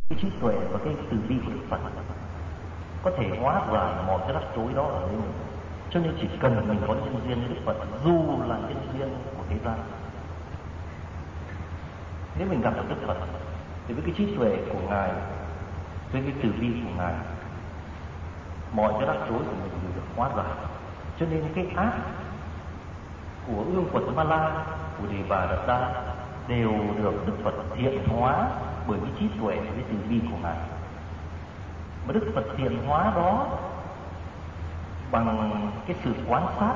cái trí tuệ và cái từ bi của Đức Phật có thể hóa giải mọi cái rắc rối đó ở đây mình. Cho nên chỉ cần mình có nhân duyên với Đức Phật, dù là nhân duyên của thế gian, nếu mình gặp được Đức Phật thì với cái trí tuệ của Ngài, với cái từ bi của Ngài, mọi cái rắc rối của mình đều được hóa giải. Cho nên cái ác của Ương Quật Ma La, của Đề Bà Đạt Đa đều được Đức Phật thiện hóa bởi cái trí tuệ và cái từ bi của Ngài. Mà Đức Phật thiện hóa đó bằng cái sự quan sát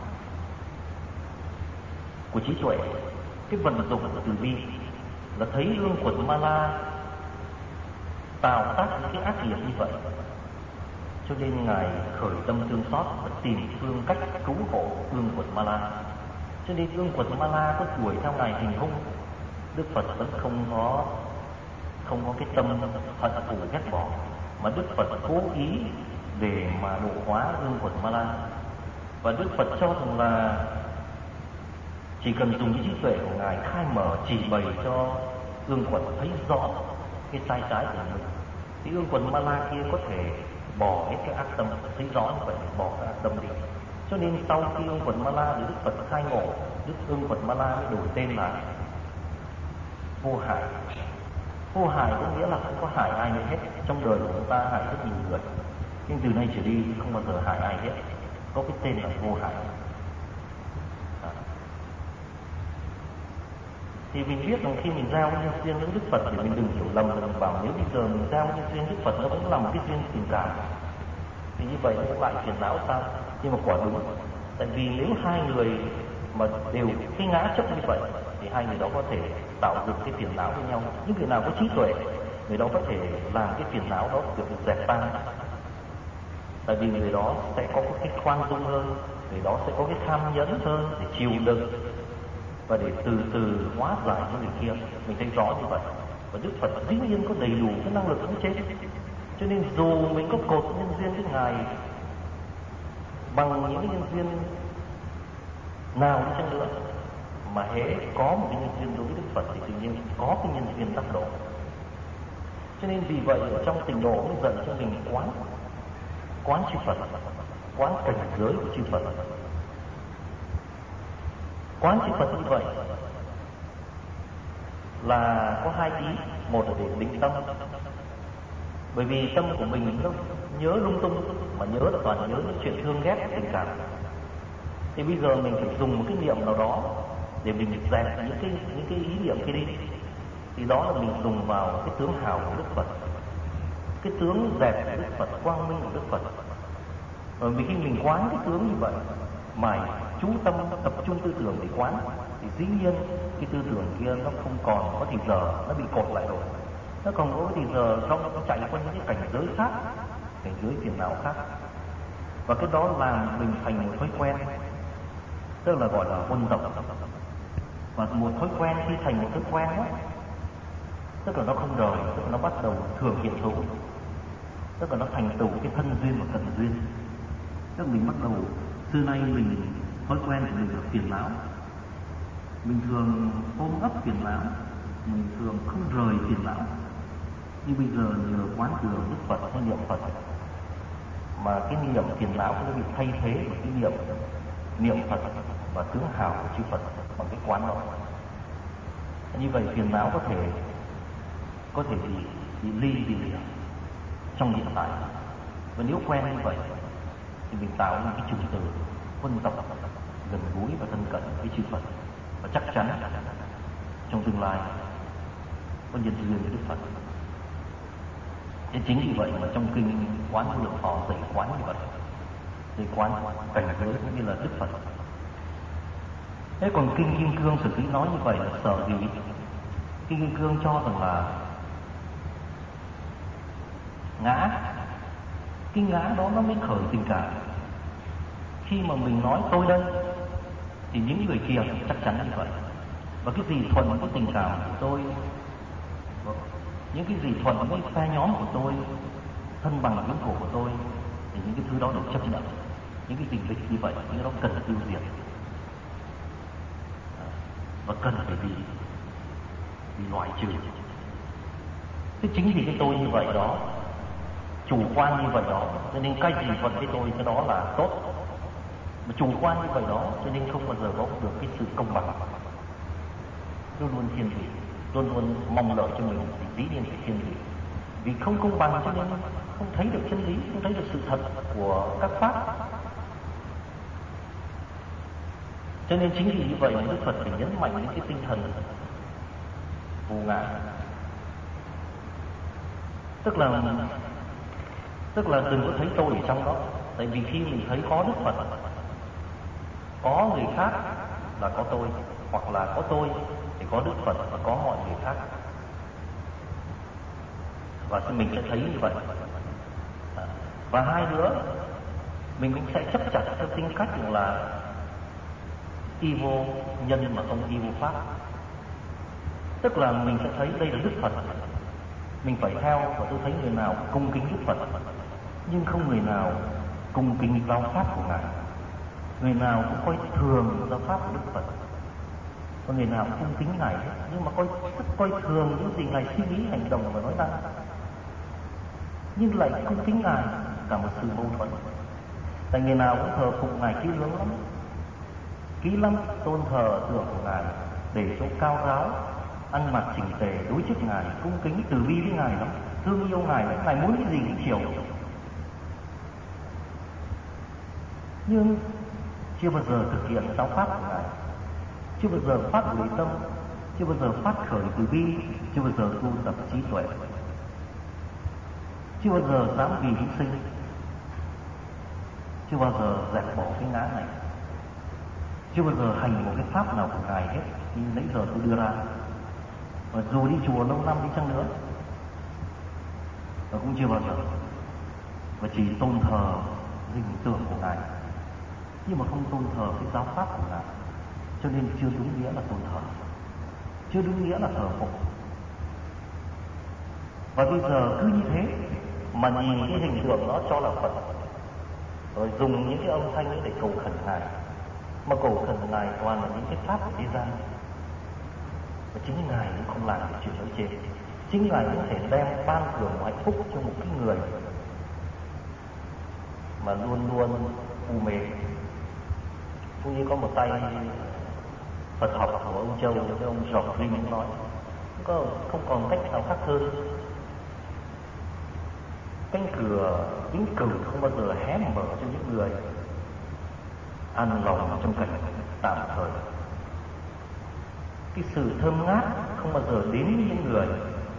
của trí tuệ, cái vận dụng của từ bi, là thấy Ương Quật Ma La tạo tác những cái ác nghiệp như vậy, cho nên Ngài khởi tâm thương xót và tìm phương cách cứu hộ Ương Quật Ma La. Cho nên Ương Quật Ma La có đuổi theo Ngài hành hung, Đức Phật vẫn không có cái tâm hận thù ghét bỏ, mà Đức Phật cố ý để mà độ hóa Ương Quật Ma La. Và Đức Phật cho rằng là chỉ cần dùng cái trí tuệ của Ngài khai mở chỉ bày cho Ương Quật thấy rõ cái sai trái của mình, thì Ương Quật Ma La kia có thể bỏ hết cái ác tâm, thấy rõ như vậy thì bỏ cái ác tâm đi. Cho nên sau khi Ương Quật Ma La được Đức Phật khai ngộ, Ương Quật Ma La mới đổi tên là Vô Hại. Vô hại có nghĩa là không có hại ai hết. Trong đời của chúng ta hại rất nhiều người, nhưng từ nay trở đi không bao giờ hại ai hết, có cái tên là vô hại. Thì mình biết rằng khi mình giao nhân duyên với Đức Phật thì mình đừng hiểu lầm là mình bảo nếu bây giờ mình giao nhân duyên Đức Phật nó vẫn là một cái duyên tình cảm, thì như vậy nó lại phiền não sao? Nhưng mà quả đúng, tại vì nếu hai người mà đều cái ngã chấp như vậy thì hai người đó có thể tạo dựng cái phiền não với nhau. Những người nào có trí tuệ, người đó có thể làm cái phiền não đó được dẹp tan, tại vì người đó sẽ có cái khoan dung hơn, người đó sẽ có cái tham nhẫn hơn để chịu đựng và để từ từ hóa giải cho người kia. Mình thấy rõ như vậy. Và Đức Phật dĩ nhiên có đầy đủ cái năng lực khống chế, cho nên dù mình có cột nhân duyên với Ngài bằng những cái nhân duyên nào đi chăng nữa, mà hễ có một cái nhân duyên đối với Đức Phật thì tự nhiên có cái nhân duyên tác độ. Cho nên vì vậy ở trong Tịnh Độ mới dạy cho mình quán chư Phật, quán cảnh giới của chư Phật. Quán chư Phật như vậy là có hai ý. Một là để định tâm, bởi vì tâm của mình nó nhớ lung tung, mà nhớ là toàn nhớ những chuyện thương ghét tình cảm. Thì bây giờ mình phải dùng một cái niệm nào đó để mình dẹp những cái ý niệm kia đi. Thì đó là mình dùng vào cái tướng hào của Đức Phật, cái tướng đẹp của Đức Phật, quang minh của Đức Phật. Và khi mình quán cái tướng như vậy, mài chú tâm tập trung tư tưởng để quán, thì dĩ nhiên cái tư tưởng kia nó không còn có thì giờ nó bị cột lại rồi, nó còn có thì giờ nó chạy qua những cái cảnh giới khác, cảnh giới phiền não khác, và cái đó làm mình thành một thói quen, tức là gọi là huân tập. Và một thói quen khi thành một thói quen đó, tức là nó không rời, tức là nó bắt đầu thường hiện hữu, tức là nó thành tựu cái thân duyên và cận duyên. Tức là mình bắt đầu xưa nay mình thói quen của mình là phiền não, mình thường ôm ấp phiền não, mình thường không rời phiền não. Nhưng bây giờ nhờ quán tưởng Đức Phật hay niệm Phật, mà cái niệm phiền não nó bị thay thế bởi cái niệm Phật và tướng hào của chư Phật bằng cái quán đó. Như vậy phiền não có thể bị ly bị lìa trong hiện tại. Và nếu quen như vậy thì mình tạo nên cái trùng từ huân tập gần gũi và thân cận với chư Phật, và chắc chắn trong tương lai có nhân duyên với Đức Phật. Thế chính vì vậy mà trong kinh Quán Vô Lượng Thọ dạy quán như vậy, dạy quán cảnh giới cũng như là Đức Phật. Thế còn kinh Kim Cương Sử Ký nói như vậy là sở gì? Kinh Kim Cương cho rằng là ngã, cái ngã đó nó mới khởi tình cảm. Khi mà mình nói tôi đây thì những người kia chắc chắn như vậy. Và cái gì thuận với tình cảm của tôi, những cái gì thuận với phe nhóm của tôi, thân bằng quyến khổ của tôi, thì những cái thứ đó được chấp nhận. Những cái tình địch như vậy, những cái đó cần tiêu diệt và cần phải bị loại trừ. Thế chính vì cái tôi như vậy đó, chủ quan như vậy đó, cho nên cái gì phần cái tôi cái đó là tốt. Mà chủ quan như vậy đó, cho nên không bao giờ có được cái sự công bằng. Luôn luôn thiên vị, luôn luôn mong lợi cho mình thì dĩ nhiên phải thiên vị. Vì không công bằng cho nên không thấy được chân lý, không thấy được sự thật của các pháp. Cho nên chính vì như vậy mà Đức Phật phải nhấn mạnh đến cái tinh thần vô ngã. Tức là đừng có thấy tôi ở trong đó. Tại vì khi mình thấy có Đức Phật, có người khác là có tôi, hoặc là có tôi thì có Đức Phật và có mọi người khác. Và mình sẽ thấy như vậy. Và hai nữa, mình cũng sẽ chấp chặt theo tính cách là y vô nhân mà không y vô pháp. Tức là mình sẽ thấy đây là Đức Phật, mình phải theo. Và tôi thấy người nào cung kính Đức Phật, nhưng không người nào cung kính giáo pháp của Ngài. Người nào cũng coi thường giáo pháp của Đức Phật, còn người nào cũng cung kính Ngài hết, nhưng mà rất coi thường những gì Ngài suy nghĩ, hành động và nói năng. Nhưng lại cung kính Ngài, cả một sự mâu thuẫn. Tại người nào cũng thờ phụng Ngài kỹ lưỡng lắm, kỹ lắm, tôn thờ tượng của Ngài, để chỗ cao ráo, ăn mặc chỉnh tề đối trước Ngài, cung kính từ bi với Ngài lắm, thương yêu Ngài lắm, Ngài muốn cái gì cũng chiều. Nhưng chưa bao giờ thực hiện giáo pháp của Ngài, chưa bao giờ phát khởi tâm, chưa bao giờ phát khởi từ bi, chưa bao giờ tu tập trí tuệ, chưa bao giờ dám vì hy sinh, chưa bao giờ dẹp bỏ cái ngã này, chưa bao giờ hành một cái pháp nào của Ngài hết như nãy giờ tôi đưa ra. Và dù đi chùa lâu năm đi chăng nữa, và cũng chưa bao giờ, và chỉ tôn thờ hình tượng của Ngài, nhưng mà không tôn thờ cái giáo pháp của Ngài. Cho nên chưa đúng nghĩa là tôn thờ, chưa đúng nghĩa là thờ phụng. Và bây giờ cứ như thế mà nhìn cái hình tượng đó cho là Phật, rồi dùng những cái âm thanh ấy để cầu khẩn Ngài, mà cầu khẩn Ngài toàn là những cái pháp của thế gian. Và chính Ngài cũng không làm được chuyện nói trên. Chính Ngài có thể đem ban thưởng hạnh phúc cho một cái người mà luôn luôn u mê. Cũng như có một tay Phật học của ông Châu, cái ông Giọc Linh cũng nói, không còn cách nào khác hơn. Cánh cửa vĩnh cửu không bao giờ hé mở cho những người an lòng trong cảnh tạm thời. Cái sự thơm ngát không bao giờ đến với những người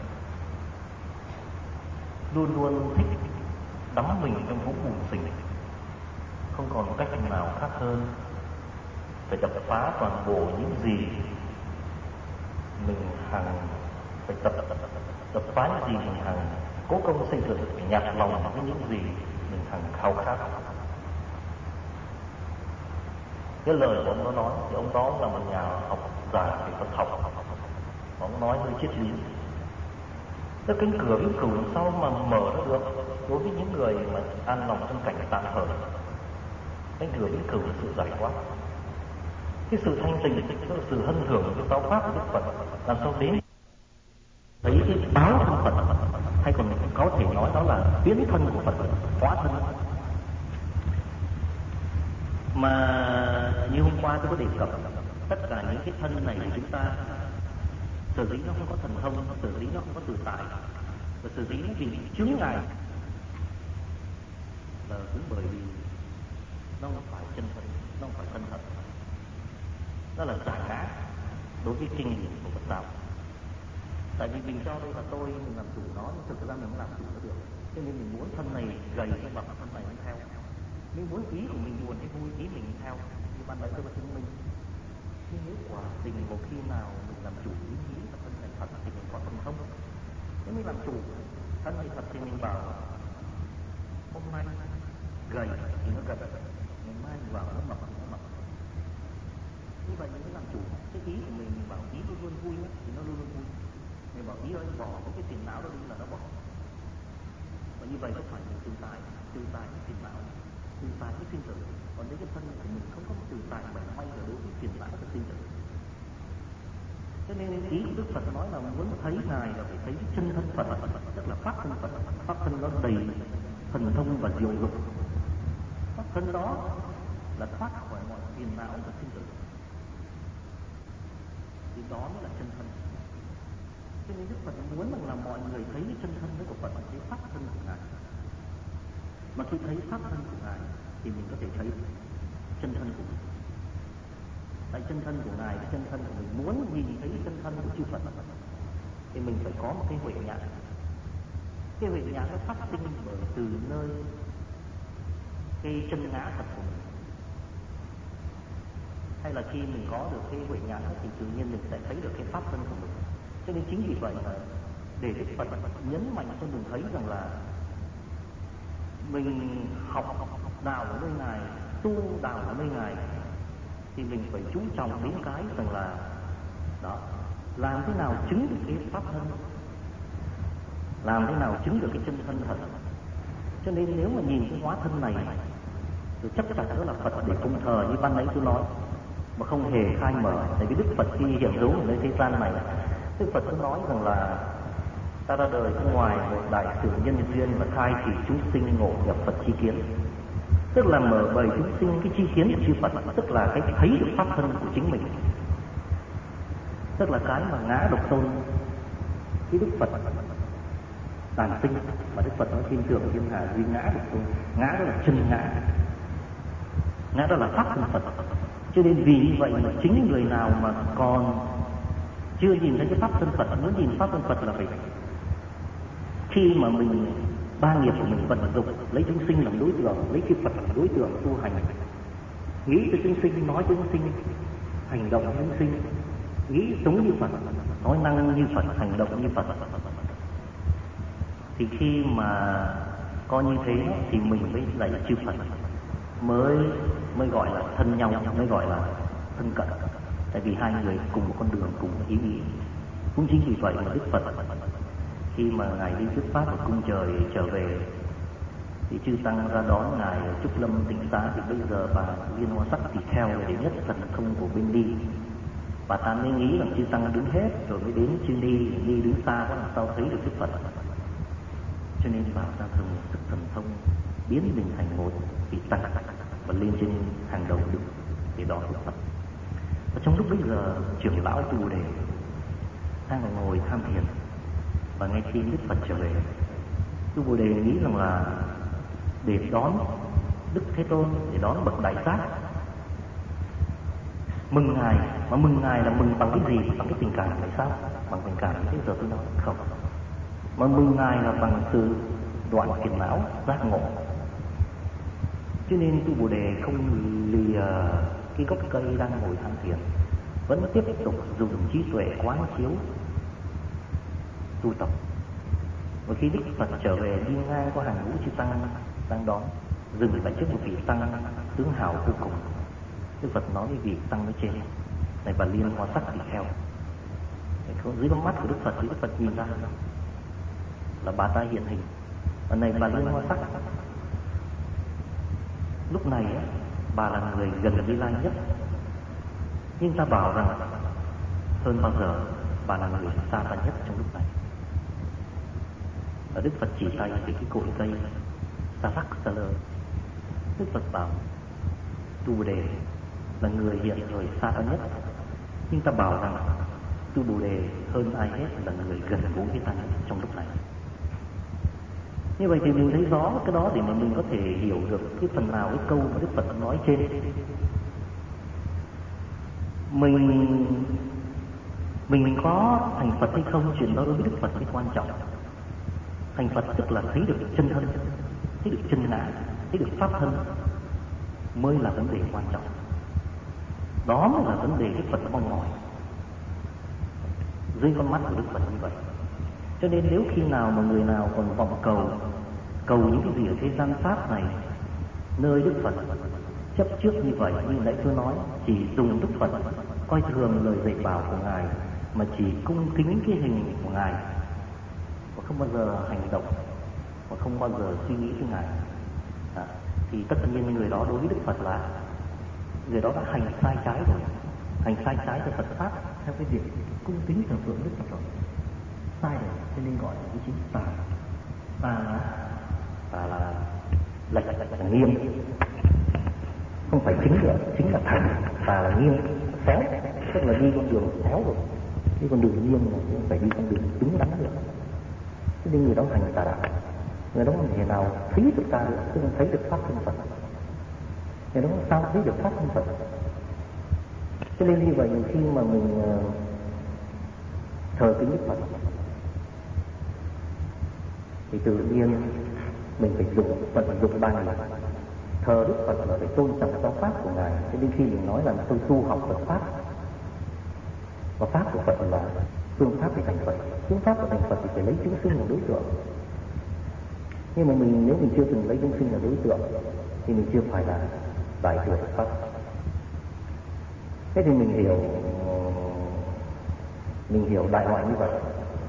luôn luôn thích đắm mình trong vũng bùn xình. Không còn cách nào khác hơn phải đập phá toàn bộ những gì mình hằng phải đập phá những gì mình hằng cố công xây dựng, phải nhạt lòng với những gì mình hằng khao khát. Cái lời của ông đó nói, thì ông đó là một nhà học giả về Phật học, ông nói hơi triết lý. Cái cánh cửa vĩnh cửu làm sao mà mở ra được đối với những người mà an lòng trong cảnh tạm thời. Cánh cửa vĩnh cửu là sự giải thoát, cái sự thanh tịnh, cái sự hân hưởng cái giáo pháp của Đức Phật, làm sao đến thấy cái báo thân Phật, hay còn có thể nói đó là biến thân của Phật, hóa thân. Mà như hôm qua tôi có đề cập, tất cả những cái thân này của chúng ta, sở dĩ nó không có thần thông, sở dĩ nó không có tự tại, và sở dĩ nó bị chướng ngại, là cũng bởi vì nó không phải chân thật, nó không phải thân thật. Đó là giả ngã đối với kinh nghiệm của Phật giáo. Tại vì mình cho đây là tôi, mình làm chủ nó, nhưng thực ra mình không làm chủ nó được. Cho nên mình muốn thân này gầy hay mập, thân này mình theo. Mình muốn ý của mình buồn hay vui, ý mình theo. Như ban nãy tôi đã chứng minh. Nhưng nếu quả tình một khi nào mình làm chủ ý nghĩ và thân này thật thì mình có thần thông. Nếu mình làm chủ thân này thật thì mình bảo hôm nay gầy thì nó gầy, ngày mai mình bảo nó mập thì nó mập. Như vậy mình mới làm chủ cái ý của mình bảo ý luôn luôn vui thì nó luôn luôn vui. Mình bảo ý ơi bỏ cái tiền não đó đi là nó bỏ. Và như vậy có phải mình tự tại với tiền não, tự tại với sinh tử. Còn nếu cái thân của mình không có tự tại mà may là đối với tiền não và sinh tử. Cho nên ý của Đức Phật nói là muốn thấy thấy Ngài là phải thấy chân thân Phật, tức là pháp thân Phật. Pháp thân nó đầy thần thông và diệu dụng. Pháp thân đó là thoát khỏi mọi phiền não và sinh tử. Thì đó mới là chân thân. Cho nên Đức Phật muốn rằng là mọi người thấy cái chân thân của Phật, thấy pháp thân của Ngài. Mà khi thấy pháp thân của Ngài thì mình có thể thấy chân thân của mình. Tại chân thân của Ngài, cái chân thân của mình, muốn nhìn thấy chân thân của chư Phật thì mình phải có một cái huệ nhãn. Cái huệ nhãn nó phát sinh bởi từ nơi cái chân ngã thật của mình. Hay là khi mình có được cái huệ nhãn thì tự nhiên mình sẽ thấy được cái pháp thân của mình. Cho nên chính vì vậy là để Đức Phật nhấn mạnh cho mình thấy rằng là mình học đạo ở nơi Ngài, tu đạo ở nơi Ngài thì mình phải chú trọng đến cái rằng là đó, làm thế nào chứng được cái pháp thân, làm thế nào chứng được cái chân thân thật. Cho nên nếu mà nhìn cái hóa thân này thì chắc chắn đó là Phật để cung thờ như ban nãy tôi nói, mà không hề khai mở. Tại vì Đức Phật khi hiện hữu ở nơi thế gian này, Đức Phật có nói rằng là ta ra đời bên ngoài một đại sự nhân duyên và khai thị chúng sinh ngộ nhập Phật chi kiến, tức là mở bày chúng sinh cái chi kiến của chư Phật, tức là cái thấy được pháp thân của chính mình, tức là cái mà ngã độc tôn cái Đức Phật đàn sinh. Mà Đức Phật nói thiên thượng thiên hạ duy ngã độc tôn, ngã đó là chân ngã, ngã đó là pháp thân Phật. Cho nên vì như vậy mà chính người nào mà còn chưa nhìn thấy cái pháp thân Phật, muốn nhìn pháp thân Phật là phải khi mà mình ba nghiệp của mình vận dụng, lấy chúng sinh làm đối tượng, lấy cái Phật làm đối tượng tu hành, nghĩ tới chúng sinh, nói tới chúng sinh, hành động như chúng sinh, nghĩ giống như Phật, nói năng như Phật, hành động như Phật, thì khi mà coi như thế thì mình mới lại chư Phật, mới gọi là thân nhau, mới gọi là thân cận. Tại vì hai người cùng một con đường, cùng một ý nghĩ. Cũng chính vì vậy mà Đức Phật khi mà Ngài đi xuất phát ở cung trời trở về thì chư tăng ra đón Ngài ở Trúc Lâm Tịnh Xá. Thì bây giờ bà Liên Hoa Sắc thì theo để nhất thần thông của bên đi, bà ta mới nghĩ rằng chư tăng đứng hết rồi mới đến chư Ni đứng xa quá làm sao thấy được Đức Phật. Cho nên bà ta thường sức thần thông biến mình thành một vị tăng và lên trên hàng đầu được để đón Đức Phật. Và trong lúc bây giờ trưởng lão Tu Bồ Đề đang ngồi tham thiền, và ngay khi Đức Phật trở về, Tu Bồ Đề nghĩ rằng là để đón Đức Thế Tôn, để đón bậc đại giác, mừng Ngài. Mà mừng Ngài là mừng bằng cái gì? Bằng cái tình cảm hay sao? Bằng tình cảm thế giờ tôi nói không. Mà mừng Ngài là bằng sự đoạn phiền não, giác ngộ. Cho nên Tu Bồ Đề không lìa cái gốc cây đang ngồi tham thiền, vẫn tiếp tục dùng trí tuệ quán chiếu tu tập. Và khi Đức Phật trở về đi ngang qua hàng ngũ chư tăng đang đón, dừng lại trước một vị tăng tướng hào vô cùng. Đức Phật nói với vị tăng ở trên này, bà Liên Hoa Sắc thì theo. Dưới con mắt của Đức Phật thì Đức Phật nhìn ra là bà ta hiện hình. Và này bà Liên Hoa Sắc, lúc này á, bà là người gần Như Lai nhất, nhưng ta bảo rằng hơn bao giờ bà là người xa ta nhất trong lúc này. Và Đức Phật chỉ tay về cái cội cây Sarak Sala. Đức Phật bảo Tu Bồ Đề là người hiện thời xa ta nhất, nhưng ta bảo rằng Tu Bồ Đề hơn ai hết là người gần gũi với ta nhất trong lúc này. Như vậy thì mình thấy rõ cái đó để mà mình có thể hiểu được cái phần nào cái câu mà Đức Phật nói trên. Mình có thành Phật hay không, chuyện đó đối với Đức Phật mới quan trọng. Thành Phật tức là thấy được chân thân, thấy được chân ngã, thấy được pháp thân mới là vấn đề quan trọng. Đó mới là vấn đề Đức Phật mong mỏi dưới con mắt của Đức Phật như vậy. Cho nên nếu khi nào mà người nào còn vọng cầu những cái gì ở thế gian pháp này, nơi Đức Phật chấp trước như vậy, như nãy tôi nói, chỉ dùng Đức Phật, coi thường lời dạy bảo của Ngài, mà chỉ cung kính cái hình của Ngài, và không bao giờ hành động, và không bao giờ suy nghĩ với Ngài, thì tất nhiên người đó đối với Đức Phật là người đó đã hành sai trái rồi, hành sai trái cho Phật pháp theo cái việc cung kính thờ phượng Đức Phật rồi. gọi là ý chí tà. Tà là lệch, là nghiêng, không phải chính nữa, chính là thẳng. Tà là nghiêng, xéo, tức là đi con đường xéo rồi, đi con đường nghiêng này, không phải đi con đường đúng đắn được. Thế nên người đó hành tà đạo, người đó không thể nào thấy được ta được, chứ không thấy được pháp thân Phật. Người đó sao thấy được pháp thân Phật? Cho nên như vậy khi mà mình thờ kính Đức Phật thì tự nhiên mình phải vận dụng ba người. Thờ Đức Phật là phải tôn trọng giáo pháp của Ngài. Cho nên khi mình nói là tôi tu học Phật pháp, và pháp của Phật là phương pháp để thành Phật, phương pháp để thành Phật thì phải lấy chúng sinh là đối tượng. Nhưng mà nếu mình chưa từng lấy chúng sinh là đối tượng thì mình chưa phải là đại thừa Phật. Thế thì mình hiểu đại loại như vậy.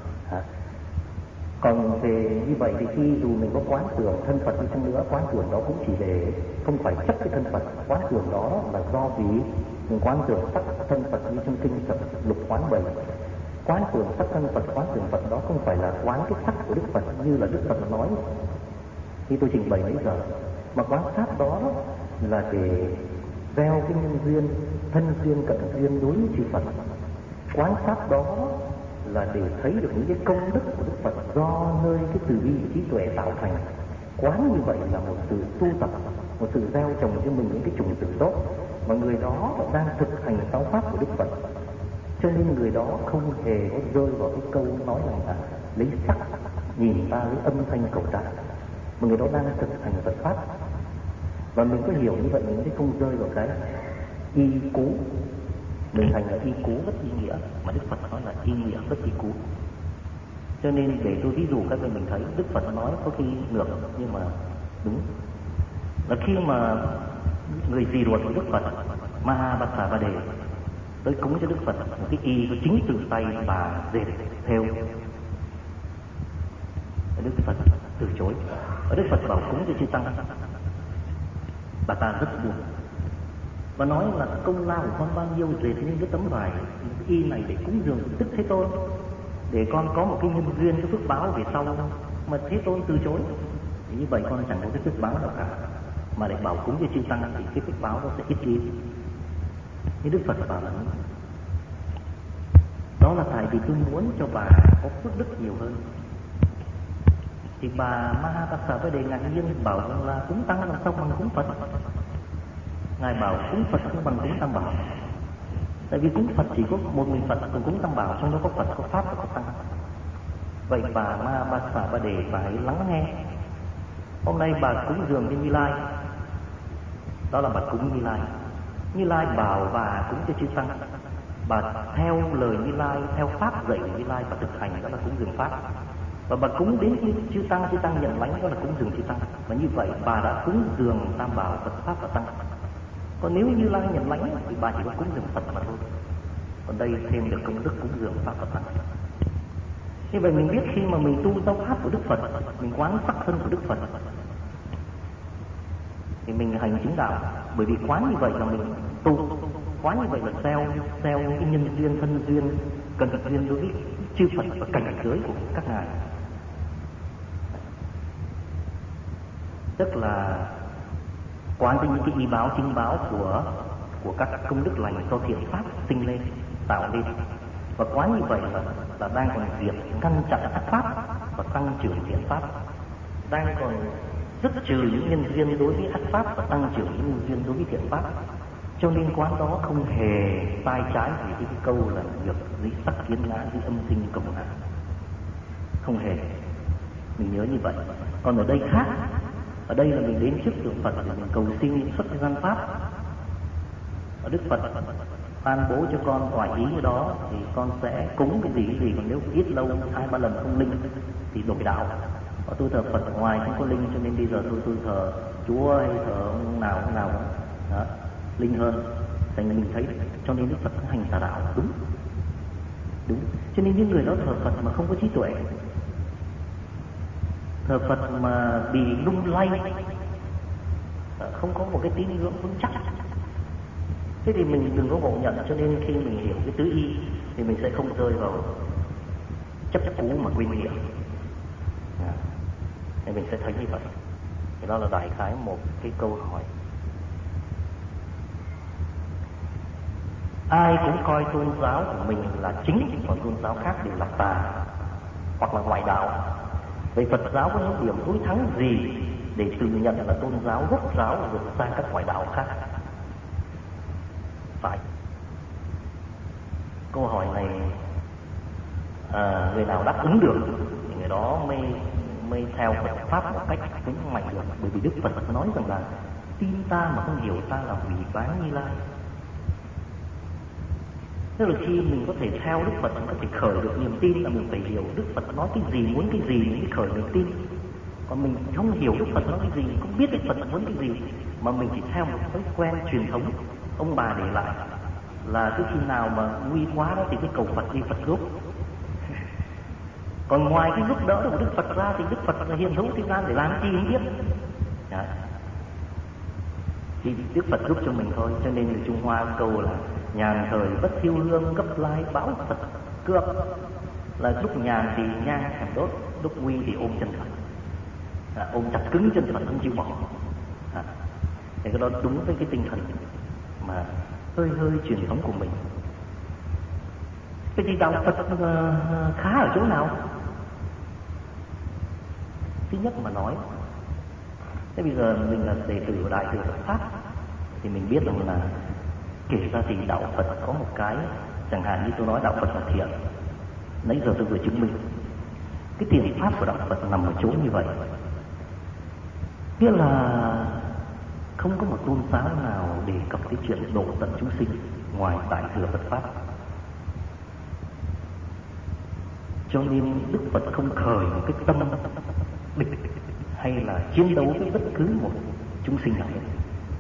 Còn về như vậy thì khi dù mình có quán tưởng thân Phật đi chăng nữa, quán tưởng đó cũng chỉ để không phải chấp cái thân Phật. Quán tưởng đó là do vì mình quán tưởng sắc thân Phật như trong kinh Phật lục quán 7. Quán tưởng sắc thân Phật, quán tưởng Phật đó không phải là quán cái sắc của Đức Phật như là Đức Phật nói khi tôi trình bày nãy giờ, mà quán sát đó là để gieo cái nhân duyên, thân duyên, cận duyên đối với chư Phật. Quán sát đó là để thấy được những cái công đức của Đức Phật do nơi cái từ bi trí tuệ tạo thành. Quán như vậy là một sự tu tập, một sự gieo trồng cho mình những cái chủng tử tốt, mà người đó đang thực hành giáo pháp của Đức Phật. Cho nên người đó không hề có rơi vào cái câu nói rằng là lấy sắc nhìn ta, lấy âm thanh cầu ta, mà người đó đang thực hành Phật pháp. Và mình có hiểu như vậy mình sẽ không rơi vào cái y cú. Mình hành là y cú rất ý nghĩa, mà Đức Phật nói là y nghĩa rất y cú. Cho nên để tôi ví dụ các mình thấy Đức Phật nói có khi ngược nhưng mà đúng. Là khi mà người dì ruột của Đức Phật Mahabharata tới cúng cho Đức Phật một cái y có chính từ tay bà dệt theo, Đức Phật từ chối. Ở Đức Phật bảo cúng cho chư tăng, bà ta rất buồn và nói là công lao của con bao nhiêu dệt nên cái tấm vải y này để cúng dường Đức Thế Tôn, để con có một cái nhân duyên, cái phước báo về sau, mà Thế Tôn từ chối thì như vậy con chẳng có cái phước báo nào cả, mà để bảo cúng cho chư tăng thì cái phước báo nó sẽ ít đi. Nhưng Đức Phật bảo là đó là tại vì tôi muốn cho bà có phước đức nhiều hơn. Thì bà Mahabharata ngạc nhiên bảo rằng là cúng tăng làm sao bằng cúng Phật. Ngài bảo cúng Phật không bằng cúng Tam Bảo. Tại vì cúng Phật chỉ có một mình Phật, còn cúng Tam Bảo trong đó có Phật, có Pháp và có Tăng. Vậy bà Mahabharata bà hãy lắng nghe. Hôm nay bà cúng dường cho Như Lai, đó là bà cúng Như Lai. Như Lai bảo bà cúng cho chư tăng, bà theo lời Như Lai, theo pháp dạy của Như Lai và thực hành, đó là cúng dường pháp. Và bà cúng đến chư tăng nhận lãnh, đó là cúng dường chư tăng. Và như vậy bà đã cúng dường Tam Bảo, Phật, Pháp và Tăng. Còn nếu Như Lai nhận lãnh thì bà chỉ có cúng dường Phật mà thôi. Còn đây thêm được công đức cúng dường Pháp và Tăng. Như vậy mình biết khi mà mình tu giáo pháp của Đức Phật, mình quán sắc thân của Đức Phật thì mình hành chứng đạo. Bởi vì quán như vậy là mình tu, quán như vậy là gieo những cái nhân duyên, thân duyên, cận duyên đối với chư Phật và cảnh giới của các ngài. Tức là quán tới những cái y báo, chính báo của các công đức lành do thiện pháp sinh lên, tạo lên. Và quán như vậy là đang còn diệt, ngăn chặn ác pháp và tăng trưởng thiện pháp, đang còn dứt trừ những nhân duyên đối với ác pháp và tăng trưởng những nhân duyên đối với thiện pháp. Cho nên quán đó không hề sai trái gì với cái câu là nghiệp dĩ sắc kiến ngã, dĩ âm sinh cộng ngã, không hề. Mình nhớ như vậy. Còn ở đây khác, ở đây là mình đến trước tượng Phật để mình cầu xin xuất gian pháp. Ở Đức Phật ban bố cho con tòa ý như đó thì con sẽ cúng cái gì, còn nếu ít lâu 2-3 lần không linh thì đổi đạo. Và tôi thờ Phật ngoài không có linh, cho nên bây giờ tôi thờ Chúa hay thờ ông nào đó, linh hơn. Thành mình thấy, cho nên Đức Phật hành tà đạo đúng. Cho nên những người đó thờ Phật mà không có trí tuệ, thờ Phật mà bị lung lay, không có một cái tín ngưỡng vững chắc, thế thì mình đừng có ngộ nhận. Cho nên khi mình hiểu cái tứ y thì mình sẽ không rơi vào chấp cú mà quên nghĩa. thì mình sẽ thấy như vậy. Thì đó là đại khái một cái câu hỏi. Ai cũng coi tôn giáo của mình là chính, còn tôn giáo khác đều là tà hoặc là ngoại đạo. Vậy Phật giáo có những điểm tối thắng gì để tự nhận là tôn giáo gốc giáo vượt sang các ngoại đạo khác? Phải. Câu hỏi này người nào đáp ứng được thì người đó mới theo Phật pháp một cách vững mạnh được. Bởi vì Đức Phật nói rằng là tin ta mà không hiểu ta là hủy bán Như Lai. Tức là khi mình có thể theo Đức Phật, mình có thể khởi được niềm tin là mình phải hiểu Đức Phật nói cái gì, muốn cái gì mình mới khởi niềm tin. Còn mình không hiểu Đức Phật nói cái gì, không biết Đức Phật muốn cái gì, mà mình chỉ theo một thói quen truyền thống ông bà để lại, là cứ khi nào mà nguy quá đó thì cái cầu Phật đi Phật giúp. Còn ngoài cái giúp đỡ của Đức Phật ra thì Đức Phật là hiện hữu thế gian để làm chi không biết. Đấy. Thì Đức Phật giúp cho mình thôi. Cho nên người Trung Hoa câu là nhàn thời bất thiêu hương, gấp lai báo Phật cướp. Là lúc nhàn thì nhang thèm đốt, lúc nguy thì ôm chân Phật, ôm chặt cứng chân Phật không chịu bỏ. Thì cái đó đúng với cái tinh thần mà hơi truyền thống của mình. Vậy thì đạo Phật khá ở chỗ nào? Thứ nhất mà nói, thế bây giờ mình là đệ tử Đại thừa Phật Pháp thì mình biết rằng là kể ra thì đạo Phật có một cái, chẳng hạn như tôi nói đạo Phật là thiện, nãy giờ tôi vừa chứng minh cái thiện pháp của đạo Phật nằm ở chỗ như vậy. Nghĩa là không có một tôn giáo nào đề cập cái chuyện độ tận chúng sinh ngoài Đại thừa Phật Pháp. Cho nên Đức Phật không khởi một cái tâm địch hay là chiến đấu với bất cứ một chúng sinh nào hết.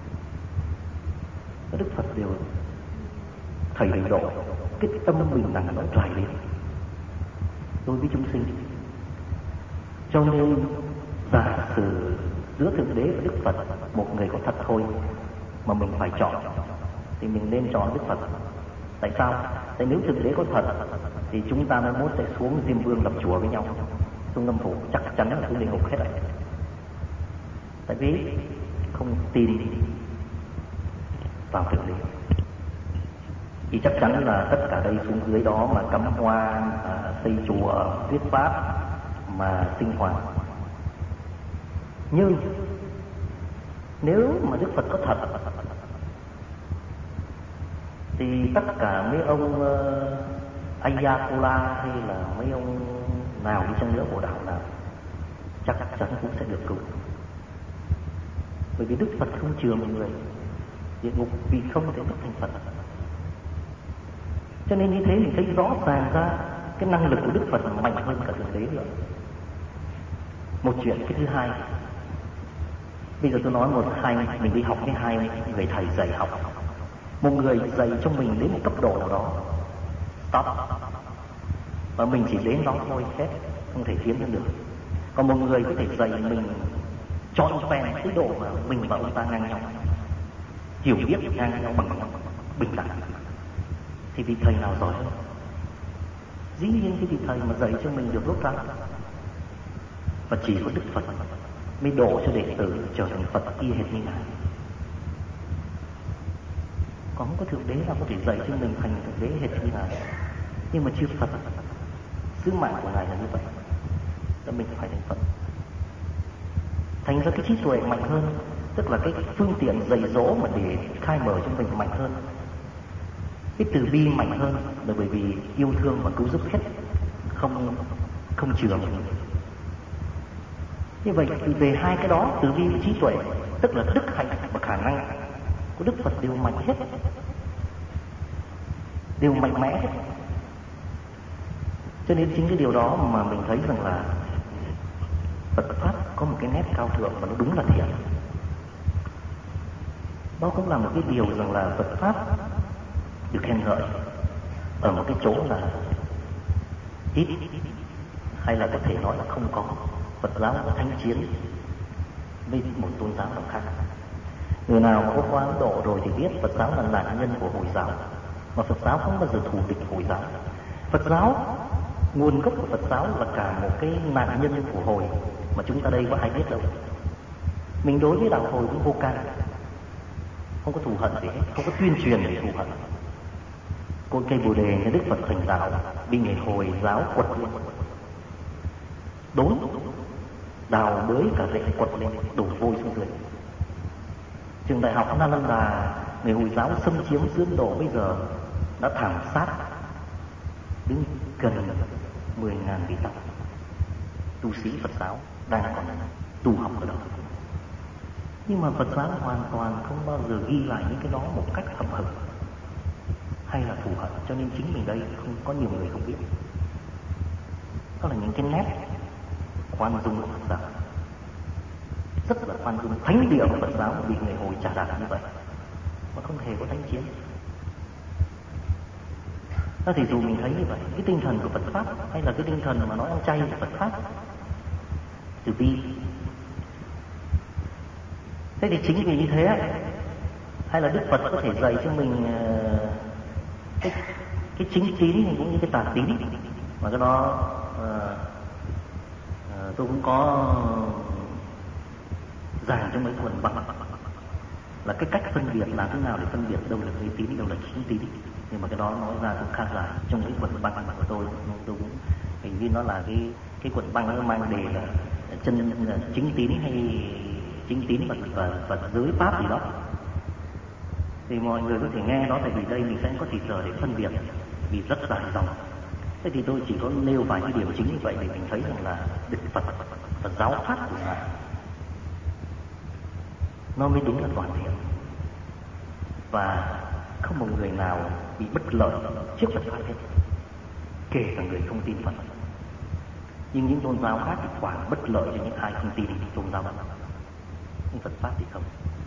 Đức Phật đều thầy đầy độ, cái tâm mình là nó trải lên đối với chúng sinh. Cho nên giả sử giữa Thượng Đế và Đức Phật một người có thật thôi mà mình phải chọn thì mình nên chọn Đức Phật. Tại sao? Tại nếu Thượng Đế có thật thì chúng ta mai mốt sẽ xuống Diêm Vương lập chùa với nhau, xuống Lâm Phủ chắc chắn là xuống địa ngục hết rồi. Tại vì không tin vào Thượng Đế thì chắc chắn là tất cả đây xuống dưới đó mà cắm hoa, xây chùa, thuyết pháp mà sinh hoạt. Nhưng nếu mà Đức Phật có thật thì tất cả mấy ông Ayatollah hay là mấy ông nào đi chăng nữa, bộ đạo nào chắc chắn cũng sẽ được cứu. Bởi vì Đức Phật không chừa một người địa ngục vì không thể bất thành Phật. Cho nên như thế mình thấy rõ ràng ra cái năng lực của Đức Phật mạnh hơn cả Thượng Đế nữa. Một chuyện. Cái thứ hai, bây giờ tôi nói một hai mình đi học với hai người thầy dạy học. Một người dạy cho mình đến một cấp độ nào đó, stop, và mình chỉ đến đó thôi, hết, không thể tiến hơn được. Còn một người có thể dạy mình trọn vẹn cái độ mà mình và ông ta ngang nhau, hiểu biết ngang nhau, bằng nhau, bình đẳng, thì vị thầy nào giỏi hơn? Dĩ nhiên cái vị thầy mà dạy cho mình được rốt rắn. Và chỉ có Đức Phật mới độ cho đệ tử trở thành Phật y hệt như Ngài. Còn không có Thượng Đế nào có thể dạy cho mình thành Thượng Đế hệt như Ngài. Nhưng mà chưa Phật, sứ mạng của Ngài là như vậy, là mình phải thành Phật. Thành ra cái trí tuệ mạnh hơn, tức là cái phương tiện dạy dỗ mà để khai mở cho mình mạnh hơn. Cái từ bi mạnh hơn là bởi vì yêu thương và cứu giúp hết, không chừa mình. Như vậy về hai cái đó, từ bi và trí tuệ, tức là đức hạnh và khả năng của Đức Phật đều mạnh hết, đều mạnh mẽ hết. Cho nên chính cái điều đó mà mình thấy rằng là Phật Pháp có một cái nét cao thượng và nó đúng là thiện. Đó cũng là một cái điều rằng là Phật Pháp được khen ngợi ở một cái chỗ là ít, hay là có thể nói là không có. Phật giáo có thánh chiến với một tôn giáo nào khác. Người nào có qua Ấn Độ rồi thì biết Phật giáo là nạn nhân của Hồi giáo, mà Phật giáo không bao giờ thù địch Hồi giáo. Phật giáo, nguồn gốc của Phật giáo là cả một cái nạn nhân của Hồi, mà chúng ta đây có ai biết đâu. Mình đối với đạo Hồi cũng vô can, không có thù hận gì hết, không có tuyên truyền để thù hận. Cội cây Bồ đề nhà Đức Phật thành đạo bị người Hồi giáo quật lên, đốn đào bới cả rễ quật lên, đổ vôi xuống dưới. Trường đại học Nalanda người Hồi giáo xâm chiếm xứ Ấn Độ bây giờ đã thảm sát đến gần 10.000 vị tộc tu sĩ Phật giáo đang còn tu học ở đó. Nhưng mà Phật giáo hoàn toàn không bao giờ ghi lại những cái đó một cách hậm hực hay là thù hận, cho nên chính mình đây không có nhiều người không biết. Đó là những cái nét khoan dung của Phật giáo, rất là khoan dung. Thánh địa của Phật giáo bị người Hồi trả đạp như vậy mà không hề có thánh chiến. Đó thì dù mình thấy như vậy, cái tinh thần của Phật pháp hay là cái tinh thần mà nói ăn chay của Phật pháp từ bi. Thế thì chính vì như thế, hay là Đức Phật có thể dạy cho mình cái chính tín cũng như cái tà tín, mà cái đó tôi cũng có giảng trong mấy cuốn băng, là cái cách phân biệt làm thế nào để phân biệt đâu là mê tín, đâu là chính tín. Nhưng mà cái đó nói ra cũng khá dài trong cái cuốn băng của tôi cũng hình như nó là cái cuốn băng nó mang đề là chính tín hay chính tín và giới pháp gì đó. Thì mọi người có thể nghe đó, tại vì đây mình sẽ có thì giờ để phân biệt vì rất dài dòng. Thế thì tôi chỉ có nêu vài cái điểm chính như vậy để mình thấy rằng là Đức Phật và giáo pháp của Ngài nó mới đúng là toàn thiện, và không một người nào bị bất lợi trước Phật pháp hết, kể cả người không tin Phật. Nhưng những tôn giáo khác thì quả bất lợi cho những ai không tin tôn giáo đó, nhưng Phật pháp thì không.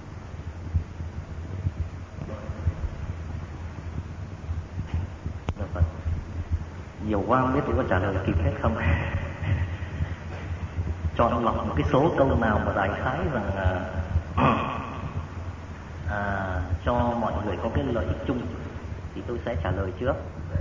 Nhiều quá không biết tôi có trả lời kịp hết không. Chọn lọc một cái số câu nào mà đại khái rằng cho mọi người có cái lợi ích chung thì tôi sẽ trả lời trước.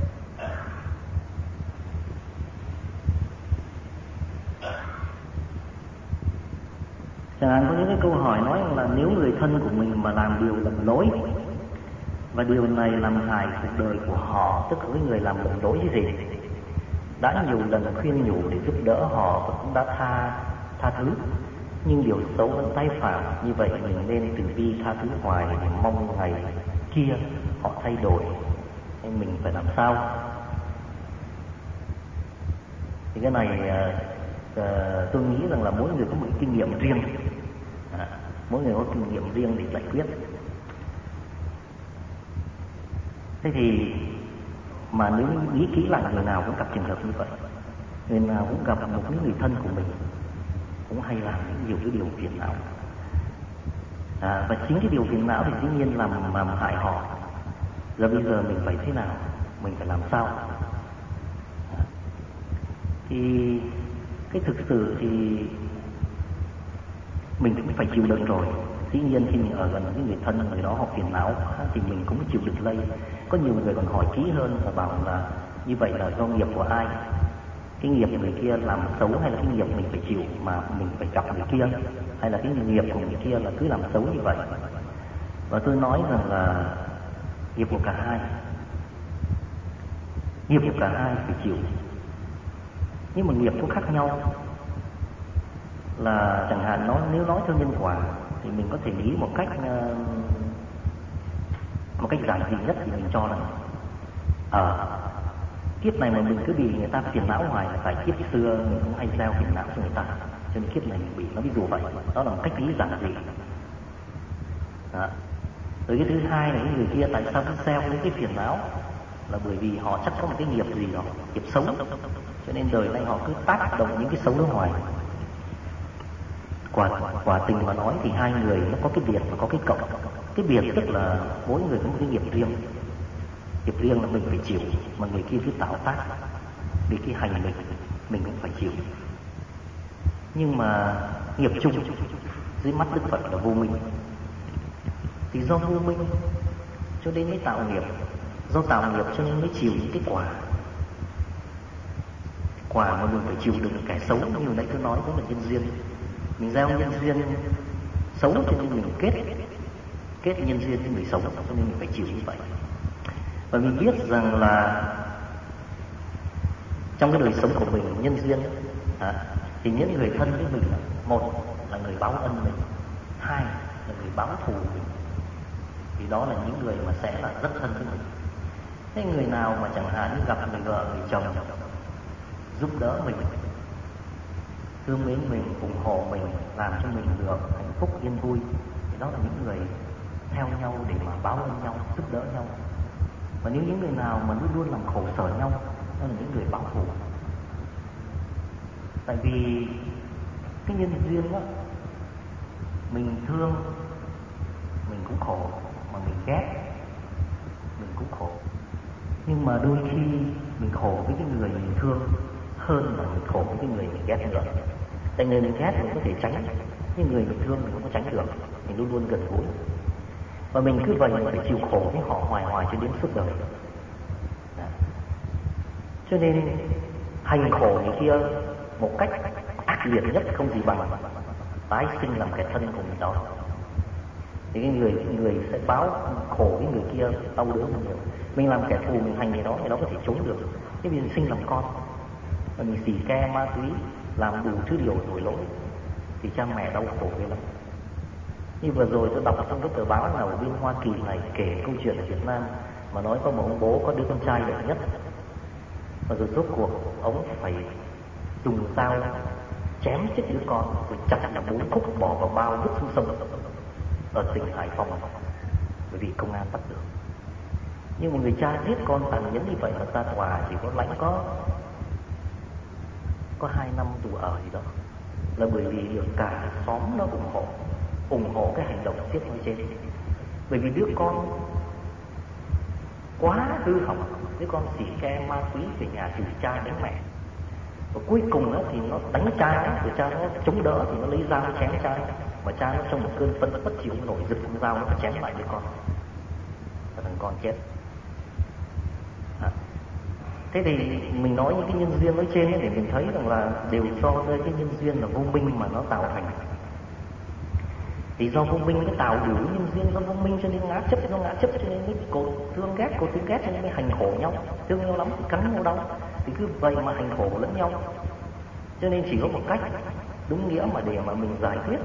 Chẳng hạn có những cái câu hỏi nói là nếu người thân của mình mà làm điều lầm lỗi và điều này làm hại cuộc đời của họ, tức là cái người làm lầm lỗi cái gì, đã nhiều lần khuyên nhủ để giúp đỡ họ và cũng đã tha thứ, nhưng điều xấu vẫn tái phạm, như vậy mình nên từ bi tha thứ hoài để mong ngày kia họ thay đổi, nên mình phải làm sao? Thì cái này tôi nghĩ rằng là mỗi người có một kinh nghiệm riêng, mỗi người có kinh nghiệm riêng để giải quyết. Thế thì mà nếu nghĩ kỹ lại, người nào cũng gặp trường hợp như vậy, người nào cũng gặp một cái người thân của mình cũng hay làm nhiều cái điều phiền não, và chính cái điều phiền não thì dĩ nhiên làm hại họ. Giờ bây giờ mình phải thế nào, mình phải làm sao? Thì cái thực sự thì mình cũng phải chịu đựng rồi. Dĩ nhiên khi mình ở gần những người thân, người đó họ phiền não thì mình cũng chịu đựng lây. Có nhiều người còn hỏi kỹ hơn và bảo là như vậy là do nghiệp của ai, cái nghiệp người kia làm xấu hay là cái nghiệp mình phải chịu mà mình phải gặp người kia, hay là cái nghiệp của người kia là cứ làm xấu như vậy. Và tôi nói rằng là nghiệp của cả hai, nghiệp của cả hai phải chịu. Nhưng mà nghiệp có khác nhau, là chẳng hạn nếu nói theo nhân quả thì mình có thể nghĩ một cách giản dị nhất, thì mình cho rằng kiếp này mà mình cứ bị người ta phiền não hoài, là tại kiếp xưa mình cũng hay gieo phiền não cho người ta, cho nên kiếp này mình bị nó ví dụ vậy. Đó là một cách nghĩ giản dị. Rồi cái thứ hai là những người kia tại sao cứ gieo những cái phiền não, là bởi vì họ chắc có một cái nghiệp gì đó, nghiệp xấu, cho nên đời này họ cứ tác động những cái xấu đó hoài. Quả tình mà nói thì hai người nó có cái biệt và có cái cộng. Cái biệt tức là mỗi người có một cái nghiệp riêng. Nghiệp riêng là mình phải chịu, mà người kia cứ tạo tác vì cái hành mình cũng phải chịu. Nhưng mà nghiệp chung dưới mắt Đức Phật là vô minh. Thì do vô minh cho nên mới tạo nghiệp, do tạo nghiệp cho nên mới chịu những cái quả. quả mà mình phải chịu đựng kẻ xấu, như nãy tôi nói đó là nhân duyên. Mình gieo nhân duyên xấu cho nên mình kết nhân duyên với người xấu, cho nên mình phải chịu như vậy. Và mình biết rằng là trong cái đời sống của mình, nhân duyên thì những người thân với mình, một là người báo ân mình, hai là người báo thù mình, thì đó là những người mà sẽ là rất thân với mình. Thế người nào mà chẳng hạn như gặp người vợ, người chồng giúp đỡ mình, thương mến mình, ủng hộ mình, làm cho mình được hạnh phúc yên vui, thì đó là những người theo nhau để mà báo ơn nhau, giúp đỡ nhau. Và nếu những người nào mà luôn luôn làm khổ sở nhau, đó là những người báo thù. Tại vì cái nhân duyên đó, mình thương mình cũng khổ, mà mình ghét mình cũng khổ. Nhưng mà đôi khi mình khổ với cái người mình thương hơn là mình khổ với cái người mình ghét nữa. Tại người mình ghét mình có thể tránh, nhưng người mình thương mình không có tránh được, mình luôn luôn gần gũi. Và mình cứ vậy mà phải chịu khổ với họ hoài cho đến suốt đời. Cho nên hành khổ người kia một cách ác liệt nhất không gì bằng tái sinh làm kẻ thân của mình đó. Thì cái người sẽ báo khổ với người kia đau đớn nhiều. Mình làm kẻ thù, mình hành người đó có thể trốn được. Thế mình sinh làm con, và mình xì ke ma túy, làm đủ thứ điều tội lỗi, thì cha mẹ đau khổ ghê lắm. Như vừa rồi tôi đọc trong cái tờ báo nào ở bên Hoa Kỳ này kể câu chuyện ở Việt Nam, mà nói có một ông bố có đứa con trai đẹp nhất, và rồi rốt cuộc ông phải dùng dao chém chết đứa con, rồi chặt cả 4 khúc bỏ vào bao vứt xuống sông ở tỉnh Hải Phòng, bởi vì công an bắt được. Nhưng một người cha giết con tàn nhẫn như vậy mà ra tòa chỉ có lãnh có 2 năm tù ở gì đó, là bởi vì được cả xóm nó ủng hộ cái hành động giết nói trên. Bởi vì đứa con quá hư hỏng, đứa con xỉ ke ma túy về nhà chửi cha đánh mẹ, và cuối cùng đó thì nó đánh cha, rồi cha nó chống đỡ thì nó lấy dao chém cha, mà cha nó trong một cơn phẫn bất chịu nổi giật con dao nó chém lại đứa con, và thằng con chết. Thế thì mình nói những cái nhân duyên nói trên ấy để mình thấy rằng là đều do cái nhân duyên là vô minh mà nó tạo thành. Thì do vô minh nó tạo đủ nhân duyên, do vô minh cho nên ngã chấp cho nên mới thương ghét cho nên mới hành khổ nhau, thương nhau lắm thì cắn nhau đau, thì cứ vậy mà hành khổ lẫn nhau. Cho nên chỉ có một cách đúng nghĩa mà để mà mình giải quyết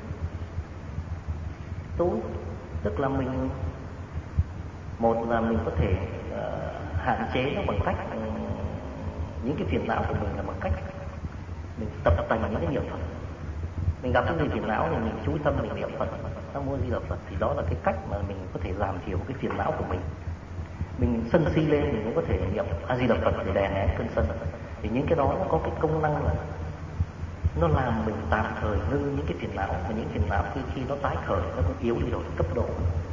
tốt, tức là mình, một là mình có thể hạn chế nó bằng cách những cái phiền não của mình là bằng cách mình tập tành những cái niệm Phật. Mình gặp cái gì phiền não thì mình chú tâm mình niệm Phật, Nam Mô Di Đà Phật, thì đó là cái cách mà mình có thể giảm thiểu cái phiền não của mình. Mình sân si lên mình cũng có thể niệm A Di Đà Phật để đè nén cơn sân. Thì những cái đó nó có cái công năng là nó làm mình tạm thời ngưng những cái phiền não, và những phiền não khi nó tái khởi nó cũng yếu đi rồi, cấp độ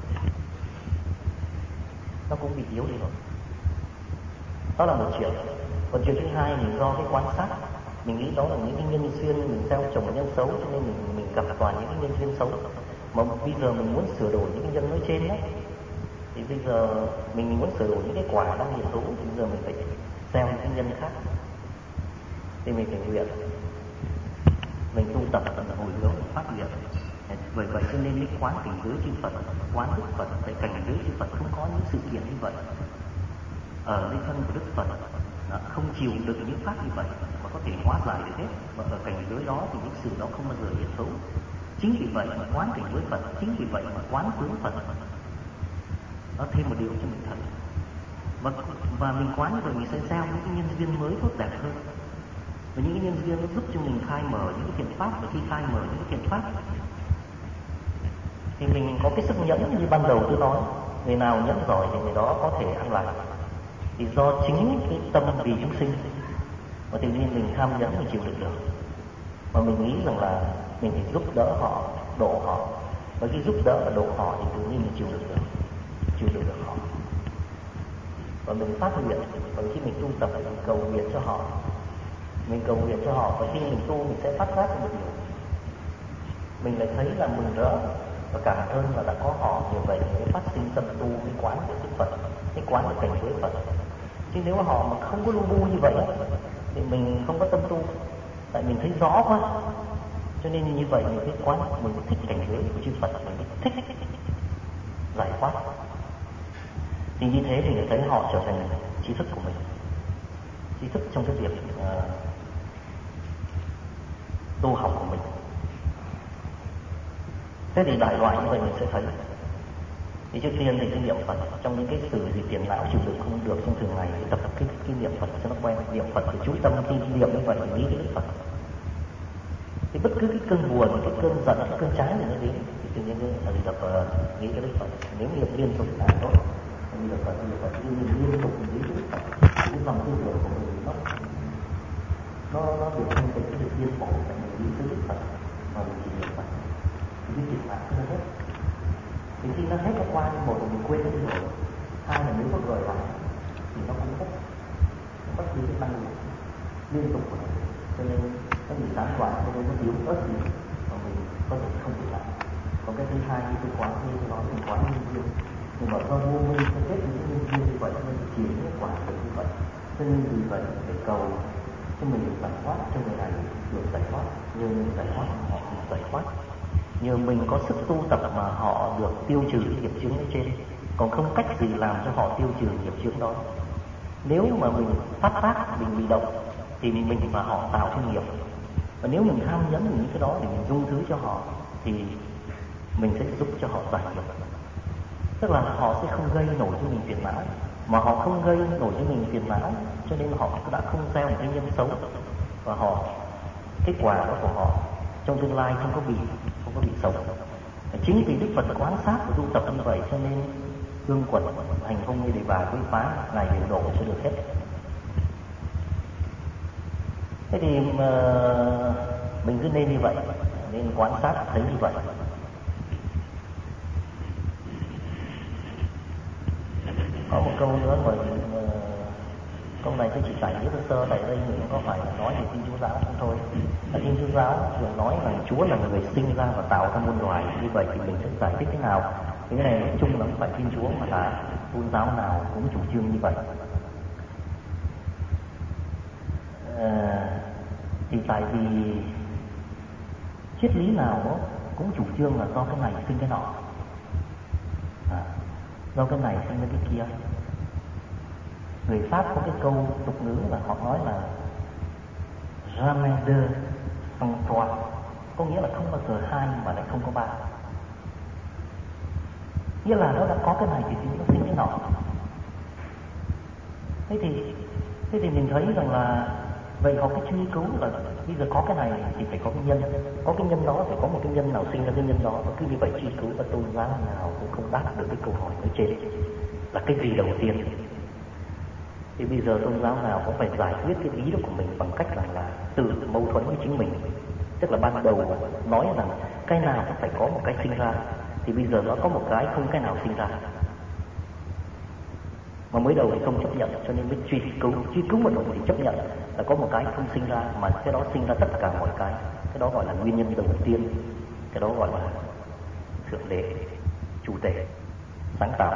nó cũng bị yếu đi rồi. Đó là một chuyện. Còn chuyện thứ hai thì do cái quan sát, mình nghĩ đó là những cái nhân duyên mình gieo trồng nhân xấu, cho nên mình gặp toàn những cái nhân duyên xấu. Mà bây giờ mình muốn sửa đổi những cái nhân nói trên đó, thì bây giờ mình muốn sửa đổi những cái quả đang hiện hữu, thì bây giờ mình phải gieo những cái nhân khác. Thì mình phải nguyện, mình tu tập hồi hướng phát nguyện. Bởi vậy cho nên cái quán cảnh giới chư Phật, quán Đức Phật, tại cảnh giới chư Phật không có những sự kiện như vậy. Ở nơi thân của Đức Phật không chịu được những pháp như vậy mà có thể hóa giải được hết. Và ở cảnh giới đó thì những sự đó không bao giờ hiện hữu. Chính vì vậy mà quán cảnh giới Phật, chính vì vậy mà quán tướng Phật, nó thêm một điều cho mình thấy. Và mình quán như vậy mình sẽ gieo những cái nhân duyên mới tốt đẹp hơn. Và những cái nhân duyên nó giúp cho mình khai mở những cái thiện pháp, và khi khai mở những cái thiện pháp thì mình có cái sức nhẫn như ban đầu tôi nói, người nào nhẫn giỏi thì người đó có thể ăn lành. Thì do chính cái tâm vì chúng sinh mà tự nhiên mình tham nhẫn mình chịu đựng được, mà mình nghĩ rằng là mình phải giúp đỡ họ, độ họ, và khi giúp đỡ và độ họ thì tự nhiên mình chịu đựng được họ. Và mình phát nguyện, và khi mình tu tập thì mình cầu nguyện cho họ, và khi mình tu mình sẽ phát giác được một điều, mình lại thấy là mừng rỡ và cảm ơn là đã có họ. Như vậy mới phát sinh tâm tu cái quán của Đức Phật, cái quán của cảnh giới Phật. Chứ nếu họ mà không có lu bu như vậy thì mình không có tâm tu, tại mình thấy rõ quá, cho nên như vậy mình thấy quán, mình thích cảnh giới của chư Phật, mình thích giải thoát. Thì như thế thì thấy họ trở thành trí thức của mình, trí thức trong cái việc tu học của mình. Thế thì đại loại như vậy mình sẽ thấy. Thì trước tiên thì cái niệm Phật trong những cái sự gì tiền não chịu đựng không được trong thường ngày thì tập cái niệm Phật cho nó quen. Niệm Phật thì chú tâm khi niệm như vậy nghĩ cái Đức Phật. Thì bất cứ cái cơn buồn, cái cơn giận, cái cơn trái gì nó đến thì tự nhiên là tập nghĩ cái Đức Phật. Nếu niệm liên tục là tốt. Niệm Phật liên tục nghĩ cái Đức Phật. Cái lòng tư tưởng của mình nó được thanh tịnh, được yên ổn, tại mình nghĩ cái Đức Phật mà mình chỉ niệm Phật. Thì cái chuyện nó hết. Thì khi nó hết nó qua, một là mình quên nó đi rồi, hai là nếu có gọi lại thì nó cũng hết, nó mất đi cái năng lượng liên tục của nó, cho nên nó bị gián đoạn, cho nên nó yếu ớt gì mà mình có thể không thể làm. Còn cái thứ hai như tôi quán như tôi nói mình quán nguyên duyên, nhưng mà do vô minh nó kết những nguyên duyên như vậy nên chỉ những quả được như vậy, cho nên vì vậy phải cầu cho mình được giải thoát, cho người này được giải thoát, như giải thoát họ được giải thoát. Như mình có sức tu tập mà họ được tiêu trừ nghiệp chướng ở trên, còn không cách gì làm cho họ tiêu trừ nghiệp chướng đó. Nếu mà mình phát tác, mình bị động thì mình và họ tạo thêm nghiệp. Và nếu mình tham nhẫn những cái đó thì mình dung thứ cho họ thì mình sẽ giúp cho họ giải nghiệp. Tức là họ sẽ không gây nổi cho mình phiền não, mà họ không gây nổi cho mình phiền não, cho nên họ đã không gieo một cái nhân xấu, và họ kết quả đó của họ trong tương lai không có bị xấu. Chính vì Đức Phật quán sát và tu tập như vậy cho nên hương quật hành hung như đề bà quý phá ngài đều độ cho được hết. Thế thì mình cứ nên như vậy, nên quan sát thấy như vậy. Có một câu nữa mà câu này tôi chỉ giải biết sơ tại đây mình có phải là nói về Thiên Chúa giáo không thôi. Ở Thiên Chúa giáo thường nói là Chúa là người sinh ra và tạo ra muôn loài, như vậy thì mình sẽ giải thích thế nào? Thì cái này nói chung là không phải Thiên Chúa mà là tôn giáo nào cũng chủ trương như vậy. Thì tại vì triết lý nào đó cũng chủ trương là do cái này sinh cái nọ, do cái này sinh ra cái kia. Người Pháp có cái câu tục ngữ là họ nói là jamais deux sans trois, có nghĩa là không bao giờ hai mà lại không có ba. Nghĩa là nó đã có cái này thì nó sinh cái nọ. Thế thì mình thấy rằng là vậy họ cái truy cứu là bây giờ có cái này thì phải có cái nhân, có cái nhân đó phải có một cái nhân nào sinh ra cái nhân đó, và cứ như vậy truy cứu và tôn giáo nào cũng không đáp được cái câu hỏi ở trên là cái gì đầu tiên. Thì bây giờ tôn giáo nào cũng phải giải quyết cái ý đó của mình bằng cách là tự mâu thuẫn với chính mình. Tức là ban đầu nói rằng cái nào cũng phải có một cái sinh ra, thì bây giờ nó có một cái không cái nào sinh ra. Mà mới đầu thì không chấp nhận, cho nên mới truy cứu một đồng thì chấp nhận là có một cái không sinh ra, mà cái đó sinh ra tất cả mọi cái. Cái đó gọi là nguyên nhân đầu tiên, cái đó gọi là thượng đế, chủ thể, sáng tạo.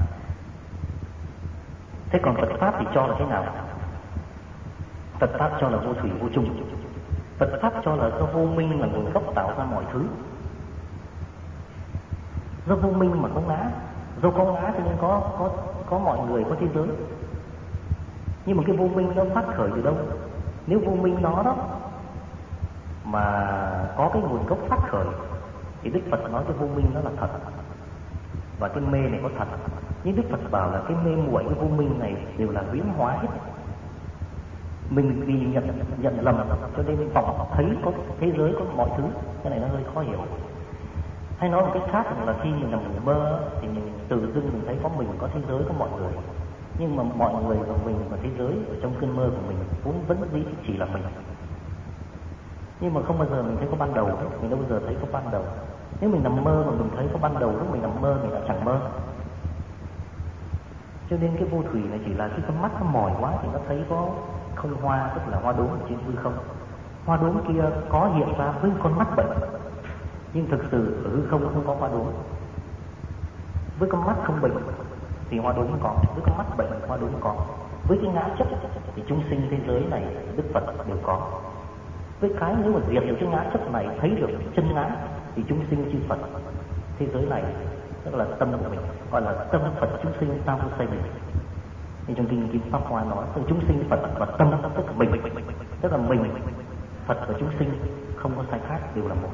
Thế còn Phật Pháp thì cho là thế nào? Phật Pháp cho là vô thủy vô chung. Phật Pháp cho là do vô minh là nguồn gốc tạo ra mọi thứ. Do vô minh mà có ngã, do có ngã cho nên có mọi người, có thế giới. Nhưng mà cái vô minh nó phát khởi từ đâu? Nếu vô minh nó đó mà có cái nguồn gốc phát khởi thì Đức Phật nói cái vô minh nó là thật, và cái mê này có thật. Nhưng Đức Phật bảo là cái mê muội, cái vô minh này đều là biến hóa hết. Mình vì nhận lầm cho nên vọng thấy có thế giới, có mọi thứ. Cái này nó hơi khó hiểu. Hay nói một cách khác là khi mình nằm ngủ mơ thì mình tự dưng mình thấy có mình, có thế giới, có mọi người. Nhưng mà mọi người và mình và thế giới ở trong cơn mơ của mình vốn vẫn chỉ là mình. Nhưng mà không bao giờ mình thấy có ban đầu, mình đâu bao giờ thấy có ban đầu. Nếu mình nằm mơ mà mình thấy có ban đầu, lúc mình nằm mơ mình đã chẳng mơ. Cho nên cái vô thủy này chỉ là khi con mắt nó mỏi quá thì nó thấy có không hoa, tức là hoa đốm ở trên hư không. Hoa đốm kia có hiện ra với con mắt bệnh, nhưng thực sự ở hư không không có hoa đốm. Với con mắt không bệnh thì hoa đốm có, với con mắt bệnh hoa đốm có. Với cái ngã chấp thì chúng sinh thế giới này Đức Phật đều có. Với cái nếu mà diệt được cái ngã chấp này, thấy được chân ngã, thì chúng sinh chư Phật thế giới này, tức là tâm của mình, gọi là tâm Phật chúng sinh tam vô sai mình. Nên trong kinh Pháp Hoa nói chúng sinh Phật và tâm tức là mình, tức là mình, Phật và chúng sinh không có sai khác, đều là một.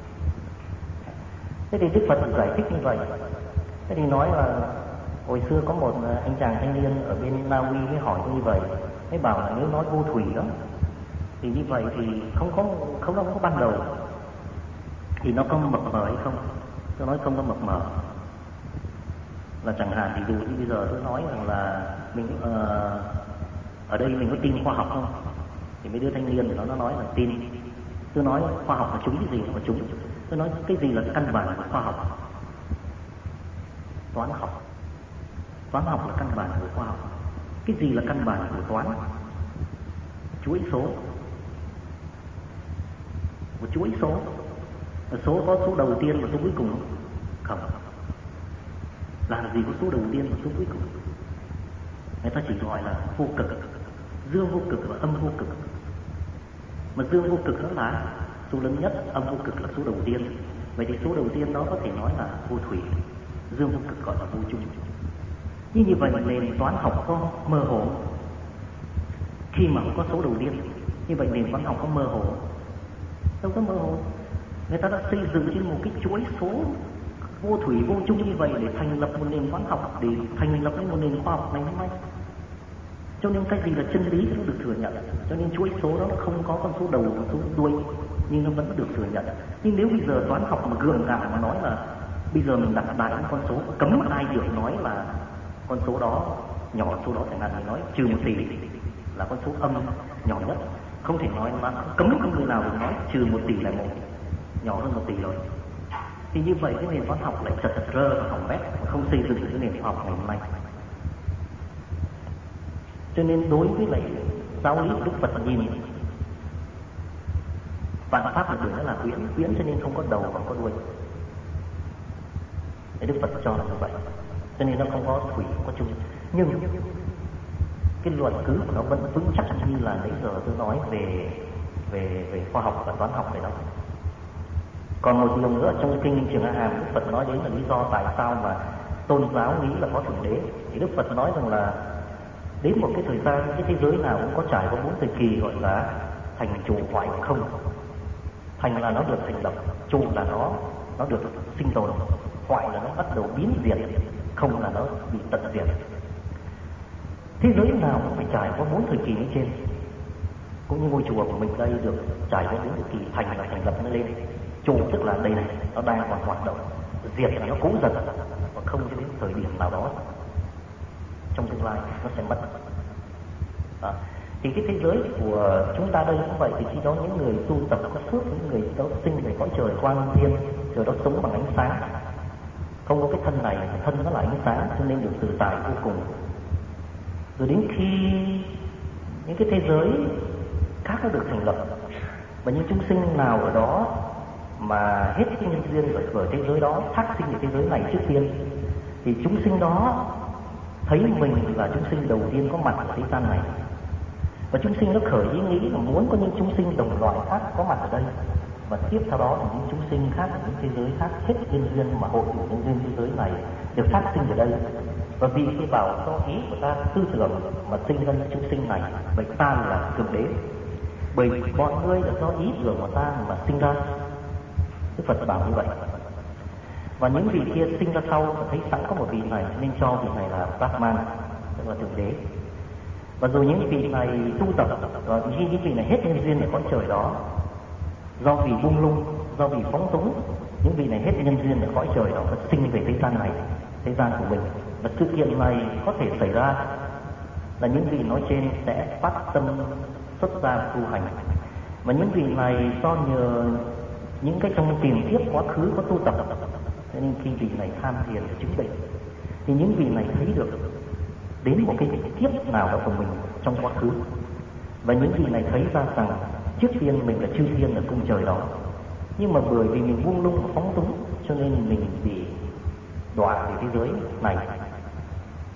Thế thì Đức Phật giải thích như vậy. Thế thì nói là hồi xưa có một anh chàng thanh niên ở bên Na Uy mới hỏi như vậy, mới bảo là nếu nói vô thủy đó thì như vậy thì không có ban đầu thì nó có mập mờ hay không? Tôi nói không có mập mờ. Là chẳng hạn thì dù như bây giờ tôi nói rằng là mình ở đây mình có tin khoa học không? Thì mấy đứa thanh niên thì nó nói là tin. Tôi nói khoa học là chúng cái gì mà chúng? Tôi nói cái gì là căn bản của khoa học? Toán học. Toán học là căn bản của khoa học. Cái gì là căn bản của toán? Chuỗi số. Một chuỗi số. Số có số đầu tiên và số cuối cùng không? Làm gì có số đầu tiên và số cuối cùng? Người ta chỉ gọi là vô cực, dương vô cực và âm vô cực. Mà dương vô cực đó là số lớn nhất, âm vô cực là số đầu tiên. Vậy thì số đầu tiên đó có thể nói là vô thủy, dương vô cực gọi là vô chung. Như vậy nền toán học có mơ hồ. Khi mà không có số đầu tiên, như vậy nền toán học có mơ hồ? Đâu có mơ hồ. Người ta đã xây dựng trên một cái chuỗi số vô thủy vô chung như vậy để thành lập một nền toán học, để thành lập một nền khoa học ngày hôm nay. Cho nên cái gì là chân lý nó được thừa nhận. Cho nên chuỗi số đó nó không có con số đầu và số đuôi, nhưng nó vẫn được thừa nhận. Nhưng nếu bây giờ toán học mà gượng gạo mà nói là bây giờ mình đặt đại con số, cấm ai được nói là con số đó nhỏ, số đó chẳng hạn mình nói trừ 1 tỷ là con số âm nhỏ nhất, không thể nói mà cấm không người nào được nói trừ 1 tỷ là một nhỏ hơn 1 tỷ rồi. Thì như vậy cái nền toán học lại chật rơ và hỏng bét, không xây dựng cái nền khoa học ngày hôm nay. Cho nên đối với lại giáo lý của Đức Phật nhìn vạn pháp là đường đó là huyễn, cho nên không có đầu và không có đuôi. Để Đức Phật cho là như vậy. Cho nên nó không có thủy, không có chung. Nhưng cái luận cứ của nó vẫn vững chắc như là nãy giờ tôi nói về khoa học và toán học này đó. Còn một điều nữa trong kinh Trường A Hàm, Đức Phật nói đến là lý do tại sao mà tôn giáo nghĩ là có thượng đế. Thì Đức Phật nói rằng là đến một cái thời gian, cái thế giới nào cũng có trải qua 4 thời kỳ gọi là thành, trụ, hoại, không. Thành là nó được thành lập, trụ là nó được sinh tồn, hoại là nó bắt đầu biến diệt, không là nó bị tận diệt. Thế giới nào cũng phải trải qua 4 thời kỳ như trên. Cũng như ngôi chùa của mình đây được trải qua 4 thời kỳ, thành là thành lập nó lên, trụ tức là đây này, nó đang còn hoạt động, diệt là nó cũ dần, và không cho đến thời điểm nào đó trong tương lai nó sẽ mất. Thì cái thế giới của chúng ta đây cũng vậy. Thì khi đó những người tu tập có phước, những người đó sinh về cõi trời quang thiên, rồi đó sống bằng ánh sáng, không có cái thân này, thân nó là ánh sáng, cho nên được tự tại vô cùng. Rồi đến khi những cái thế giới khác nó được thành lập, và những chúng sinh nào ở đó mà hết cái nhân duyên ở thế giới đó, thác sinh ở thế giới này trước tiên, thì chúng sinh đó thấy mình là chúng sinh đầu tiên có mặt ở thế gian này, và chúng sinh nó khởi ý nghĩ là muốn có những chúng sinh đồng loại khác có mặt ở đây, và tiếp theo đó là những chúng sinh khác ở những thế giới khác hết nhân duyên mà hội đủ nhân duyên thế giới này được phát sinh ở đây. Và vì cái bảo do ý của ta tư tưởng mà sinh ra những chúng sinh này, vậy ta là thượng đế, bởi mọi người là do ý tưởng của ta mà sinh ra. Đức Phật bảo như vậy. Và những vị kia sinh ra sau thấy sẵn có một vị này nên cho vị này là Brahman, tức là thượng đế. Và rồi những vị này tu tập, và khi những vị này hết nhân duyên ở cõi trời đó, do vì buông lung, do vì phóng túng, những vị này hết nhân duyên ở cõi trời đó và sinh về thế gian này, thế gian của mình. Và sự kiện này có thể xảy ra là những vị nói trên sẽ phát tâm xuất gia tu hành. Và những vị này do nhờ những cái trong tiền kiếp quá khứ có tu tập, cho nên khi vị này tham thiền chứng định, thì những vị này thấy được đến một cái kiếp nào đó của mình trong quá khứ, và những vị này thấy ra rằng trước tiên mình là chư thiên ở cung trời đó, nhưng mà bởi vì mình buông lung và phóng túng cho nên mình bị đọa về thế giới này.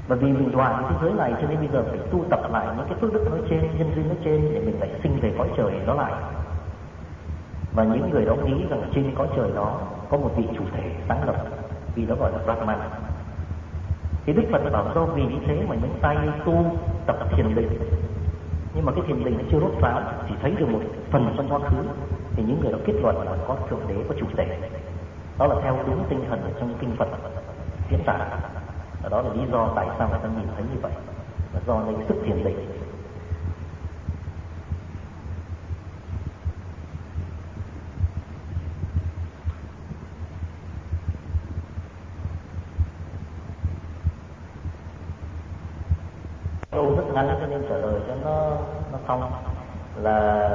Bởi vì mình đọa cái thế giới này cho nên bây giờ phải tu tập lại những cái phước đức nói trên, nhân duyên nói trên để mình lại sinh về cõi trời đó lại. Và những người đó nghĩ rằng trên cõi trời đó có một vị chủ thể sáng lập, vì đó gọi là Brahman. Thì Đức Phật bảo do vì như thế mà những tay tu tập thiền định, nhưng mà cái thiền định nó chưa rốt ráo, chỉ thấy được một phần trong quá khứ, thì những người đó kết luận là có thượng đế, có chủ thể. Đó là theo đúng tinh thần ở trong kinh Phật diễn tả. Đó là lý do tại sao người ta nhìn thấy như vậy, là do lấy sức thiền định. Câu rất ngắn cho nên trả lời cho nó xong là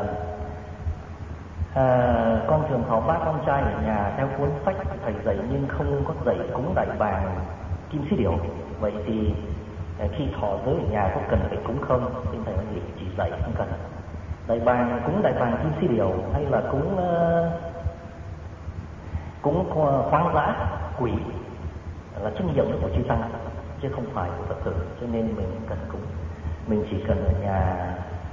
con thường thọ bác con trai ở nhà theo cuốn sách thầy dạy nhưng không có dạy cúng đại bàng kim xí điểu. Vậy thì khi thọ giới ở nhà có cần phải cúng không? Xin thầy nói gì chỉ dạy không cần. Cúng đại bàng kim xí điểu hay là cúng khoáng dã quỷ là trách nhiệm của chư tăng chứ không phải của Phật tử, cho nên mình cần cúng. Mình chỉ cần ở nhà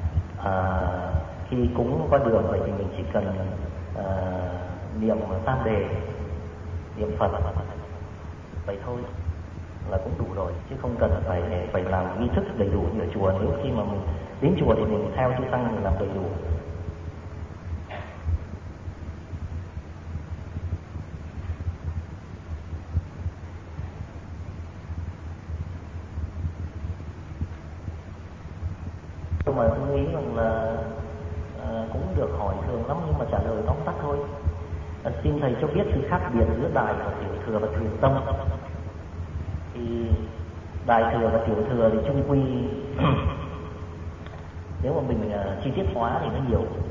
khi cúng qua đường vậy thì mình chỉ cần niệm tam đề, niệm Phật vậy thôi là cũng đủ rồi, chứ không cần phải làm nghi thức đầy đủ như ở chùa. Nếu khi mà mình đến chùa thì mình theo chư tăng mình làm đầy đủ. Mà tôi nghĩ rằng là cũng được hỏi thường lắm, nhưng mà trả lời tóm tắt thôi. Xin thầy cho biết sự khác biệt giữa đại và tiểu thừa và thiền tông. Thì đại thừa và tiểu thừa thì chung quy nếu mà mình chi tiết hóa thì nó nhiều.